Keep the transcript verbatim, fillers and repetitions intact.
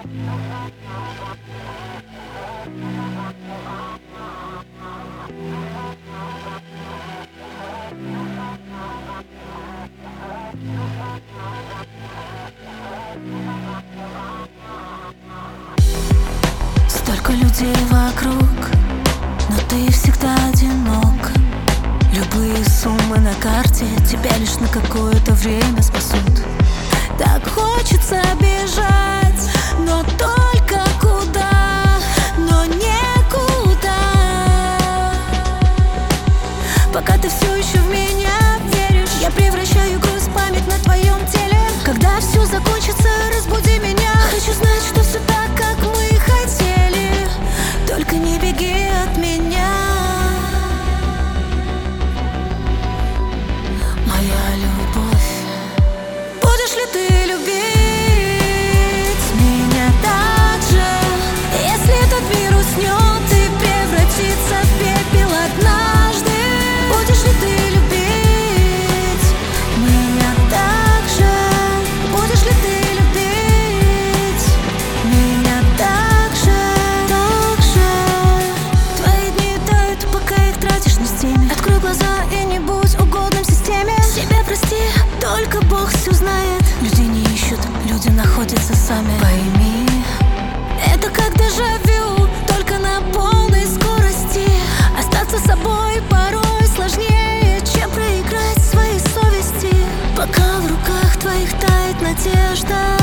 Столько людей вокруг, но ты всегда одинок. Любые суммы на карте тебя лишь на какое-то время спасут. Так хочется бежать, но только куда, но некуда. Пока ты все еще в меня веришь, я превращаю грусть в память на твоем теле. Когда все закончится, разбуди меня. Хочу знать, что все так, как мы хотели. Только не беги от меня, моя любовь. Будешь ли ты любить меня так же, если этот мир уснет и превратится в пепел однажды? Будешь ли ты любить меня так же? Будешь ли ты любить меня так же, так же? Твои дни тают, пока их тратишь на стеме. Открой глаза и не будь угодным системе. Себя прости, только Бог все знает. Люди не ищут, люди находятся сами. Пойми, это как дежавю, только на полной скорости. Остаться собой порой сложнее, чем проиграть своей совести. Пока в руках твоих тает надежда,